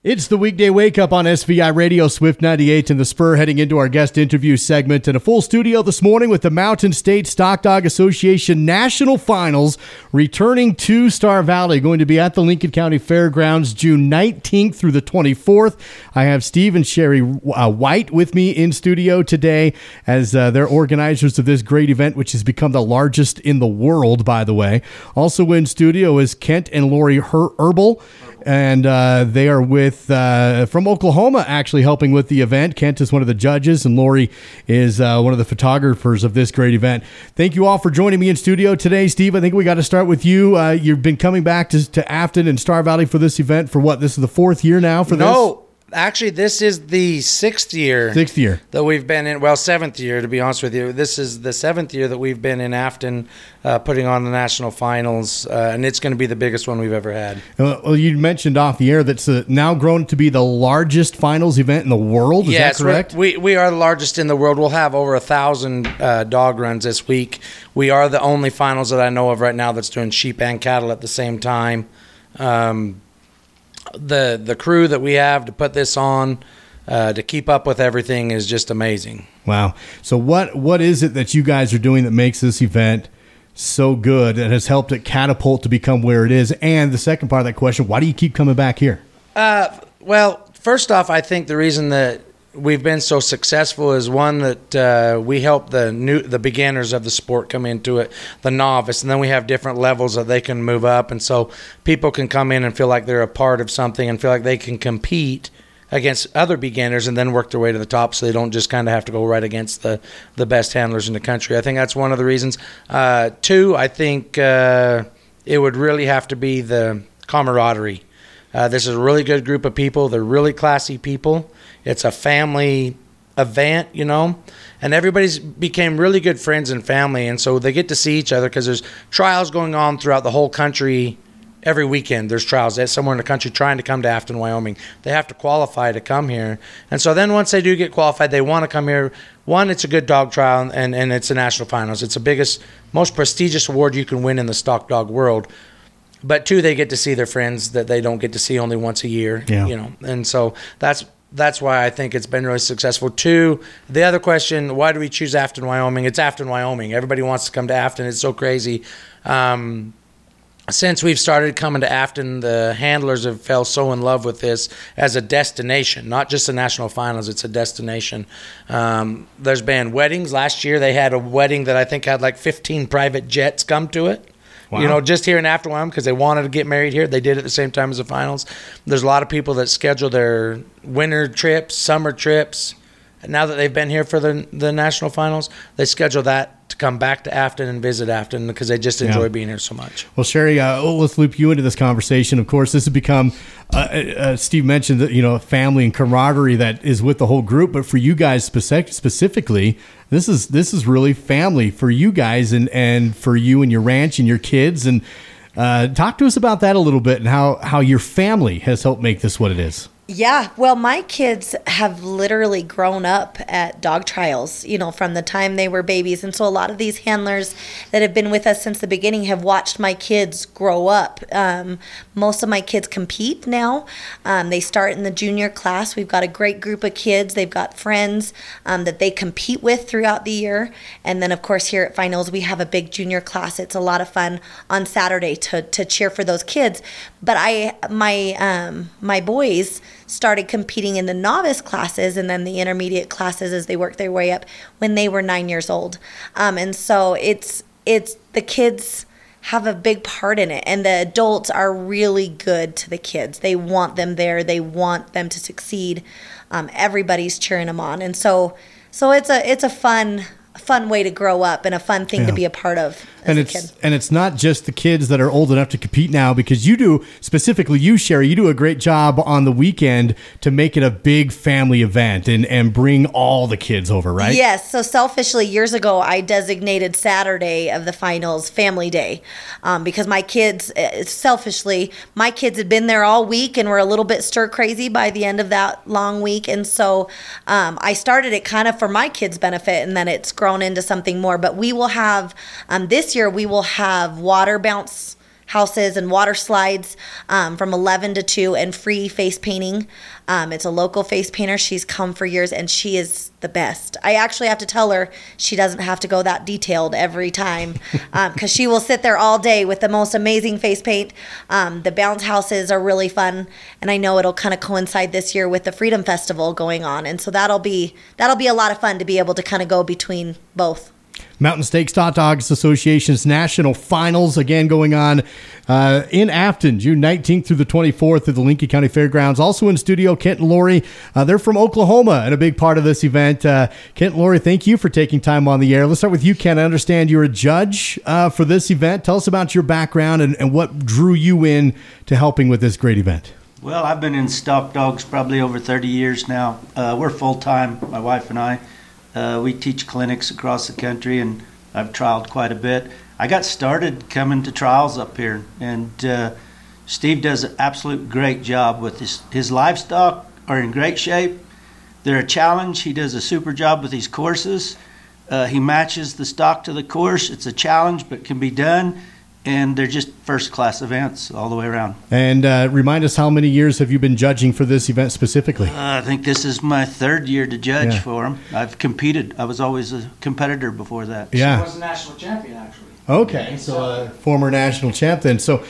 It's the weekday wake up on SVI Radio, Swift 98 and the Spur, heading into our guest interview segment and a full studio this morning with the Mountain State Stock Dog Association National Finals returning to Star Valley, going to be at the Lincoln County Fairgrounds June 19th through the 24th. I have Steve and Sherry White with me in studio today as they're organizers of this great event, which has become the largest in the world, by the way. Also in studio is Kent and Lori Herbal. And they are from Oklahoma, actually helping with the event. Kent is one of the judges, and Lori is one of the photographers of this great event. Thank you all for joining me in studio today. Steve, I think we got to start with you. You've been coming back to Afton and Star Valley for this event for what? This is the fourth year now for this? No. Actually, this is the sixth year that we've been in. Well, seventh year, to be honest with you. This is the seventh year that we've been in Afton putting on the national finals, and it's going to be the biggest one we've ever had. Well, you mentioned off the air that's now grown to be the largest finals event in the world. Is that correct? We are the largest in the world. We'll have over 1,000 dog runs this week. We are the only finals that I know of right now that's doing sheep and cattle at the same time. The crew that we have to put this on, to keep up with everything is just amazing. Wow. So what is it that you guys are doing that makes this event so good and has helped it catapult to become where it is? And the second part of that question, why do you keep coming back here? Well, first off, I think the reason that we've been so successful is one that we help the beginners of the sport come into it, the novice, and then we have different levels that they can move up, and so people can come in and feel like they're a part of something and feel like they can compete against other beginners and then work their way to the top, so they don't just kind of have to go right against the best handlers in the country. I think that's one of the reasons. Two, I think it would really have to be the camaraderie. This is a really good group of people. They're really classy people. It's a family event, and everybody's became really good friends and family, and so they get to see each other because there's trials going on throughout the whole country. Every weekend there's trials somewhere in the country trying to come to Afton, Wyoming. They have to qualify to come here, and so then once they do get qualified, they want to come here. One, it's a good dog trial, and it's a national finals. It's the biggest, most prestigious award you can win in the stock dog world. But two, they get to see their friends that they don't get to see only once a year, and so that's why I think it's been really successful. Two, the other question, why do we choose Afton, Wyoming? It's Afton, Wyoming. Everybody wants to come to Afton. It's so crazy. Since we've started coming to Afton, the handlers have fell so in love with this as a destination, not just the national finals. It's a destination. There's been weddings. Last year they had a wedding that I think had like 15 private jets come to it. Wow. Just here in Afton, Wyoming, because they wanted to get married here. They did it at the same time as the finals. There's a lot of people that schedule their winter trips, summer trips. And now that they've been here for the national finals, they schedule that to come back to Afton and visit Afton because they just enjoy being here so much. Well, Sherry, let's loop you into this conversation. Of course, this has become, Steve mentioned that, family and camaraderie that is with the whole group. But for you guys specifically, this is really family for you guys and for you and your ranch and your kids. And talk to us about that a little bit and how your family has helped make this what it is. Yeah, well, my kids have literally grown up at dog trials, from the time they were babies. And so a lot of these handlers that have been with us since the beginning have watched my kids grow up. Most of my kids compete now. They start in the junior class. We've got a great group of kids. They've got friends that they compete with throughout the year. And then, of course, here at finals, we have a big junior class. It's a lot of fun on Saturday to cheer for those kids. But my boys started competing in the novice classes and then the intermediate classes as they worked their way up when they were 9 years old. And so it's the kids have a big part in it, and the adults are really good to the kids. They want them there. They want them to succeed. Everybody's cheering them on. And so it's a fun way to grow up and a fun thing to be a part of as a kid. And it's not just the kids that are old enough to compete now, because you do, specifically you, Sherry, you do a great job on the weekend to make it a big family event and bring all the kids over, right? Yes. So selfishly, years ago, I designated Saturday of the finals Family Day because my kids, selfishly, my kids had been there all week and were a little bit stir crazy by the end of that long week. And so I started it kind of for my kids' benefit, and then it's grown into something more. But we will have, this year, we will have water bounce houses and water slides from 11 to 2, and free face painting. It's a local face painter. She's come for years, and she is the best. I actually have to tell her she doesn't have to go that detailed every time, because she will sit there all day with the most amazing face paint. The bounce houses are really fun, and I know it'll kind of coincide this year with the Freedom Festival going on, and so that'll be a lot of fun to be able to kind of go between both. Mountain State Stock Dogs Association's National Finals, again, going on in Afton, June 19th through the 24th at the Lincoln County Fairgrounds. Also in studio, Kent and Lori. They're from Oklahoma and a big part of this event. Kent and Lori, thank you for taking time on the air. Let's start with you, Kent. I understand you're a judge for this event. Tell us about your background and what drew you in to helping with this great event. Well, I've been in stock dogs probably over 30 years now. We're full-time, my wife and I. We teach clinics across the country, and I've trialed quite a bit. I got started coming to trials up here, and Steve does an absolute great job with his livestock are in great shape. They're a challenge. He does a super job with his courses. He matches the stock to the course. It's a challenge, but can be done. And they're just first-class events all the way around. And remind us, how many years have you been judging for this event specifically? I think this is my third year to judge for them. I've competed. I was always a competitor before that. Yeah. She was a national champion, actually. Okay, so a former national champ then. So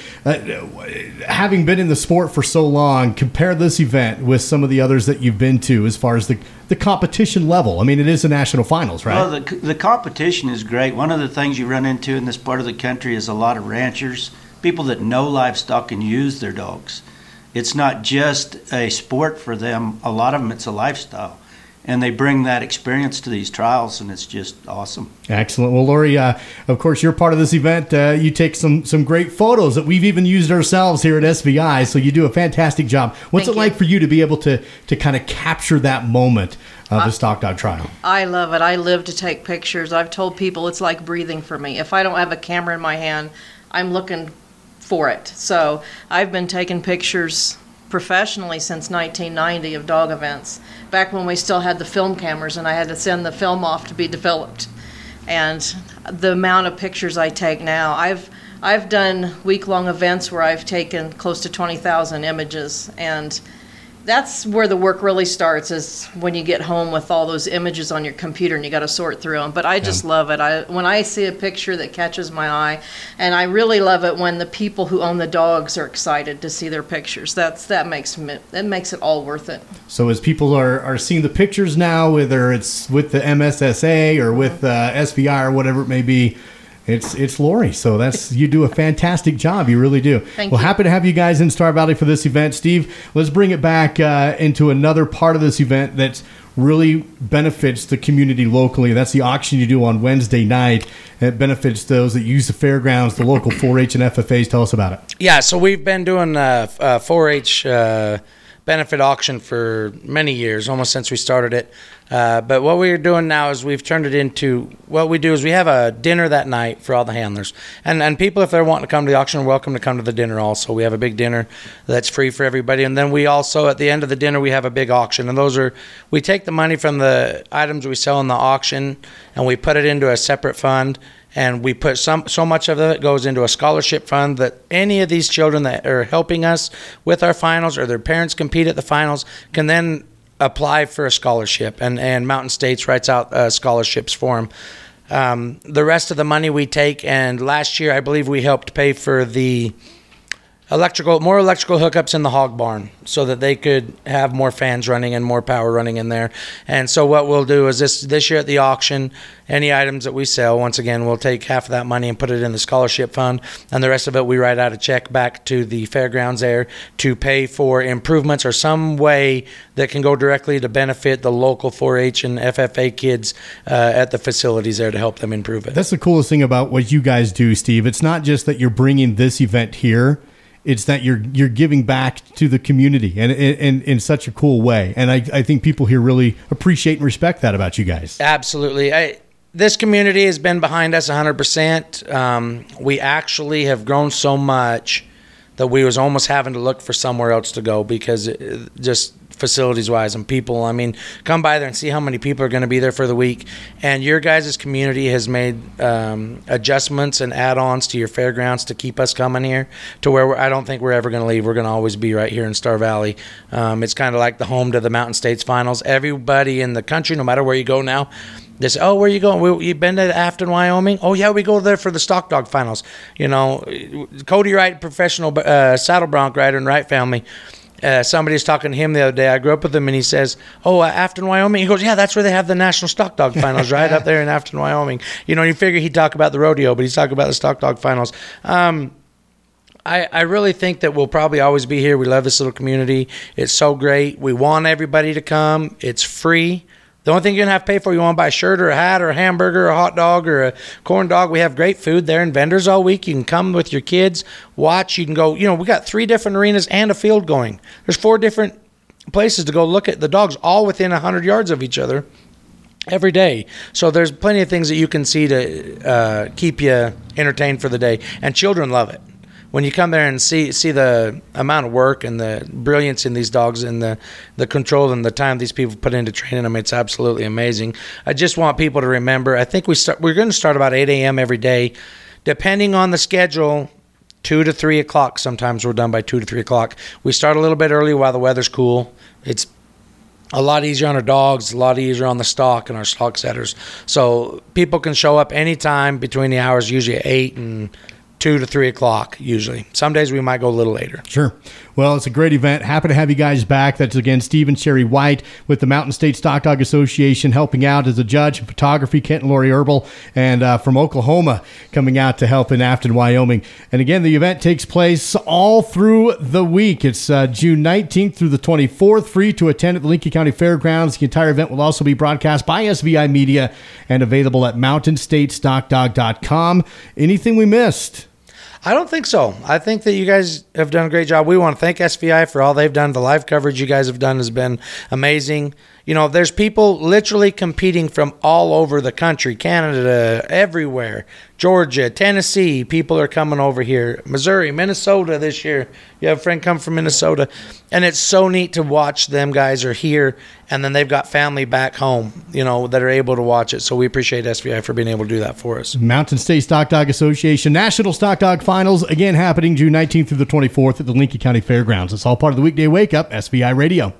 having been in the sport for so long, compare this event with some of the others that you've been to as far as the competition level. I mean, it is the national finals, right? Well, the competition is great. One of the things you run into in this part of the country is a lot of ranchers, people that know livestock and use their dogs. It's not just a sport for them. A lot of them, it's a lifestyle. And they bring that experience to these trials, and it's just awesome. Excellent. Well, Lori, of course, you're part of this event. You take some great photos that we've even used ourselves here at SVI, so you do a fantastic job. What's it like for you to be able to kind of capture that moment of the stock dog trial? I love it. I live to take pictures. I've told people it's like breathing for me. If I don't have a camera in my hand, I'm looking for it. So I've been taking pictures professionally since 1990 of dog events, back when we still had the film cameras and I had to send the film off to be developed. And the amount of pictures I take now, I've done week-long events where I've taken close to 20,000 images, and that's where the work really starts, is when you get home with all those images on your computer and you got to sort through them. But I just love it. When I see a picture that catches my eye, and I really love it when the people who own the dogs are excited to see their pictures. That makes it all worth it. So as people are seeing the pictures now, whether it's with the MSSA or with SVI or whatever it may be, it's Lori. So you do a fantastic job. You really do. Thank you. Happy to have you guys in Star Valley for this event. Steve, let's bring it back into another part of this event that really benefits the community locally. That's the auction you do on Wednesday night. It benefits those that use the fairgrounds, the local 4-H and FFAs. Tell us about it. Yeah, so we've been doing 4-H benefit auction for many years, almost since we started it. But what we're doing now is we've turned it into, what we do is we have a dinner that night for all the handlers. And people, if they're wanting to come to the auction, are welcome to come to the dinner also. We have a big dinner that's free for everybody. And then we also, at the end of the dinner, we have a big auction. And we take the money from the items we sell in the auction and we put it into a separate fund. And we put so much of it goes into a scholarship fund that any of these children that are helping us with our finals or their parents compete at the finals can then apply for a scholarship. And Mountain States writes out scholarships for them. The rest of the money we take, and last year I believe we helped pay for the more electrical hookups in the hog barn so that they could have more fans running and more power running in there. And so what we'll do is this year at the auction, any items that we sell, once again, we'll take half of that money and put it in the scholarship fund, and the rest of it we write out a check back to the fairgrounds there to pay for improvements or some way that can go directly to benefit the local 4-H and FFA kids at the facilities there to help them improve it. That's the coolest thing about what you guys do, Steve. It's not just that you're bringing this event here. It's that you're giving back to the community and in such a cool way. And I think people here really appreciate and respect that about you guys. Absolutely. This community has been behind us 100%. We actually have grown so much that we was almost having to look for somewhere else to go because just facilities-wise and people. I mean, come by there and see how many people are going to be there for the week. And your guys' community has made adjustments and add-ons to your fairgrounds to keep us coming here to where I don't think we're ever going to leave. We're going to always be right here in Star Valley. It's kind of like the home to the Mountain States Finals. Everybody in the country, no matter where you go now, they say, oh, where you going? You been to Afton, Wyoming? Oh, yeah, we go there for the Stock Dog Finals. You know, Cody Wright, professional saddle bronc rider in Wright family. Somebody was talking to him the other day. I grew up with him, and he says, oh, Afton, Wyoming? He goes, yeah, that's where they have the National Stock Dog Finals, right up there in Afton, Wyoming. You know, you figure he'd talk about the rodeo, but he's talking about the Stock Dog Finals. I really think that we'll probably always be here. We love this little community. It's so great. We want everybody to come. It's free. The only thing you're going to have to pay for, you want to buy a shirt or a hat or a hamburger or a hot dog or a corn dog. We have great food there and vendors all week. You can come with your kids, watch. You can go, you know, we got 3 different arenas and a field going. There's 4 different places to go look at the dogs, all within 100 yards of each other every day. So there's plenty of things that you can see to keep you entertained for the day. And children love it. When you come there and see the amount of work and the brilliance in these dogs and the control and the time these people put into training them, it's absolutely amazing. I just want people to remember, I think we're going to start about 8 a.m. every day. Depending on the schedule, 2 to 3 o'clock. Sometimes we're done by 2 to 3 o'clock. We start a little bit early while the weather's cool. It's a lot easier on our dogs, a lot easier on the stock and our stock setters. So people can show up anytime between the hours, usually 8 and 2 to 3 o'clock usually. Some days we might go a little later. Sure. Well, it's a great event. Happy to have you guys back. That's, again, Stephen Sherry White with the Mountain State Stock Dog Association, helping out as a judge in photography, Kent and Lori Herbal, and from Oklahoma coming out to help in Afton, Wyoming. And again, the event takes place all through the week. It's June 19th through the 24th, free to attend at the Lincoln County Fairgrounds. The entire event will also be broadcast by SVI Media and available at mountainstatestockdog.com. Anything we missed? I don't think so. I think that you guys have done a great job. We want to thank SVI for all they've done. The live coverage you guys have done has been amazing. You know, there's people literally competing from all over the country, Canada, everywhere, Georgia, Tennessee. People are coming over here, Missouri, Minnesota this year. You have a friend come from Minnesota. And it's so neat to watch them guys are here, and then they've got family back home, you know, that are able to watch it. So we appreciate SVI for being able to do that for us. Mountain State Stock Dog Association National Stock Dog Finals, again happening June 19th through the 24th at the Lincoln County Fairgrounds. It's all part of the weekday wake up, SVI Radio.